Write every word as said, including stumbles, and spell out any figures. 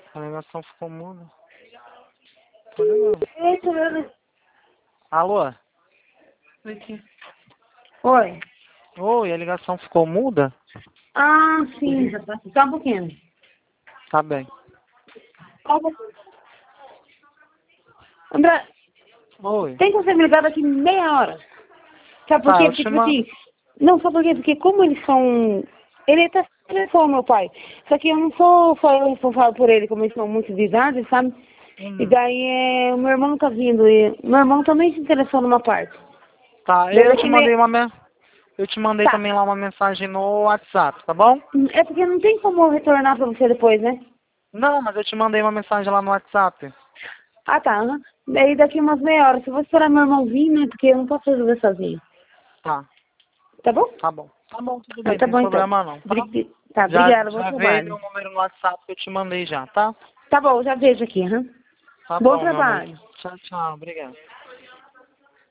A ligação ficou muda. Tô ligando. Eita, Alô? oi. Oi, a ligação ficou muda? Ah, sim. Só um pouquinho. Tá bem. Só um pouquinho. André, Oi. tem como você me ligar daqui meia hora? Sabe por Tá, quê? eu Porque, te tipo mando. assim... Não, sabe por quê? Porque como eles são... Ele até se interessou, meu pai. Só que eu não sou só eu responsável por ele, como eles são muito de idade, sabe? E Hum. daí é, o meu irmão tá vindo e meu irmão também se interessou numa parte. Tá, Daí eu te daqui meia... mandei uma me... eu te mandei Tá. também lá uma mensagem no WhatsApp, tá bom? É porque não tem como eu retornar pra você depois, né? Não, mas eu te mandei uma mensagem lá no WhatsApp. Ah, tá. Aham. Daí daqui umas meia hora. Se eu vou esperar meu irmão vir, né? Porque eu não posso resolver sozinho. Tá, Tá bom? tá bom. Tá bom, tudo Ah, bem, tá tem bom então. problema não, tá? Bri- Tá, Já, obrigada. Bom já veio trabalho. meu número no WhatsApp que eu te mandei já, tá? Tá bom, já vejo aqui. Aham. Tá Bom bom, meu amor. trabalho. Tchau, tchau, obrigado.